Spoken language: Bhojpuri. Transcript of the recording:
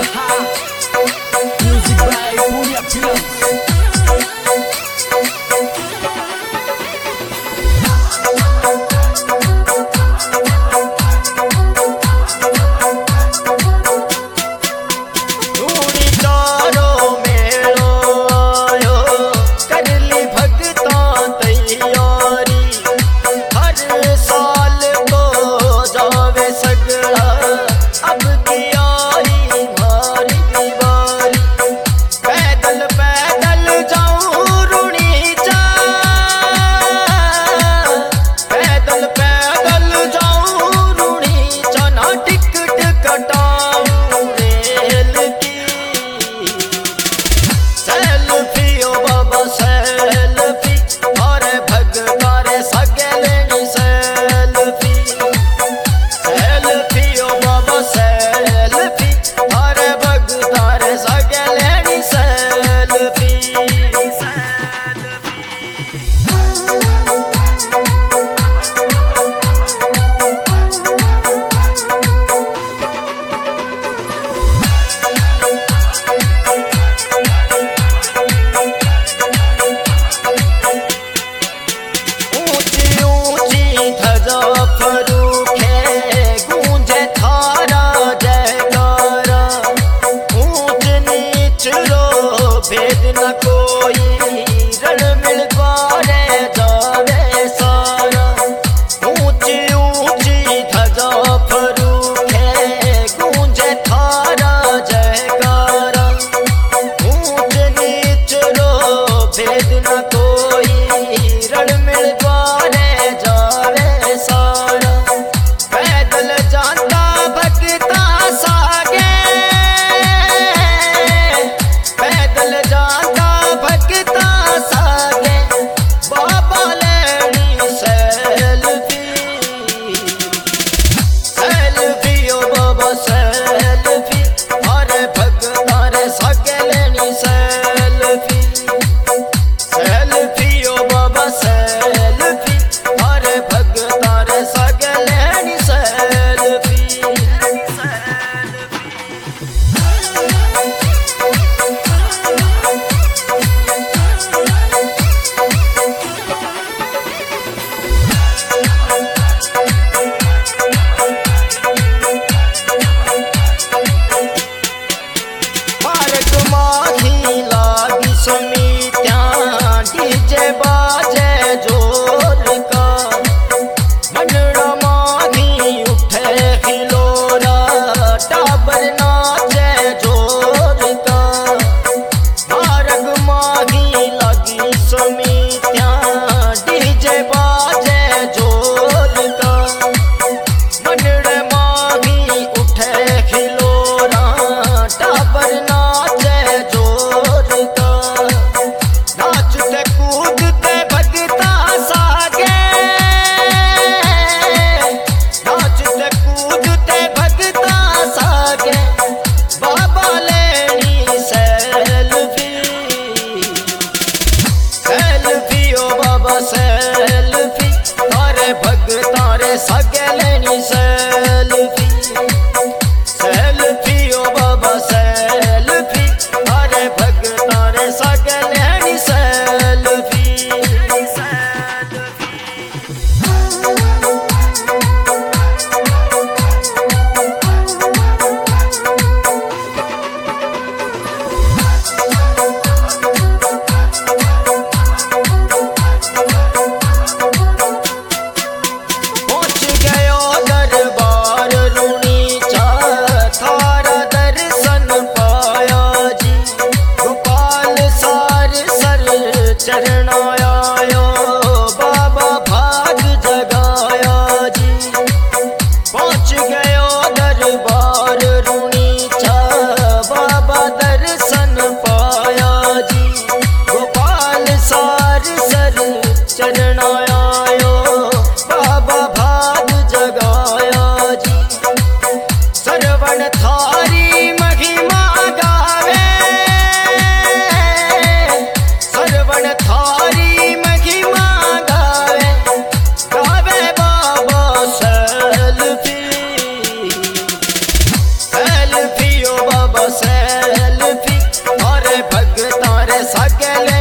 Music by Punya Films. भेद न कोई रण मिल पारे जावे सारा ऊंची ऊंची ध्वजा फरूखे गूंजे थारा जयकारा ऊंच नीच रो भेद न कोई रण मिल पारे जावे सारा पैदल जाता भगता सागे जाता भगता सागे बाबा लेनी सेल्फी सेल्फी ओ बाबा सेल्फी अरे भगता रे सागे लेनी सेल्फी सेल्फी ओ बाबा सेल्फी अरे भगता रे सागे लेनी सेल्फी डीजे बाजे जोर का मनड़ा माही उठे हिलोरा टाबर नाचे जोर का मार्ग माही लगी समित्या डीजे बाजे जोर का मनड़ा माही उठे हिलोरा टाबर नाचे जोर का नाचते कूदते भगता सागे नाचते कूदते भगता सागे बाबा लेनी सेल्फी सेल्फी ओ बाबा सेल्फी अरे भगता रे सागे लेनी सेल्फी सेल्फी ओ बाबा सेल्फी अरे भगता रे सागे लेनी सेल्फी पहुंच गयो दरबार रूणी चा थारा दर्शन पाया जी गोपाल सार सर चरण आयो बाबा भाग जगाया जी पहुंच गयो दरबार रूणी चा बाबा दर्शन पाया जी गोपाल सार सर चरण आयो बाबा भाग जगाया जी सरवण थारी महिमा गावे सरवण थारी महिमा गावे गावे बाबा सेल्फी सेल्फी ओ बाबा सगले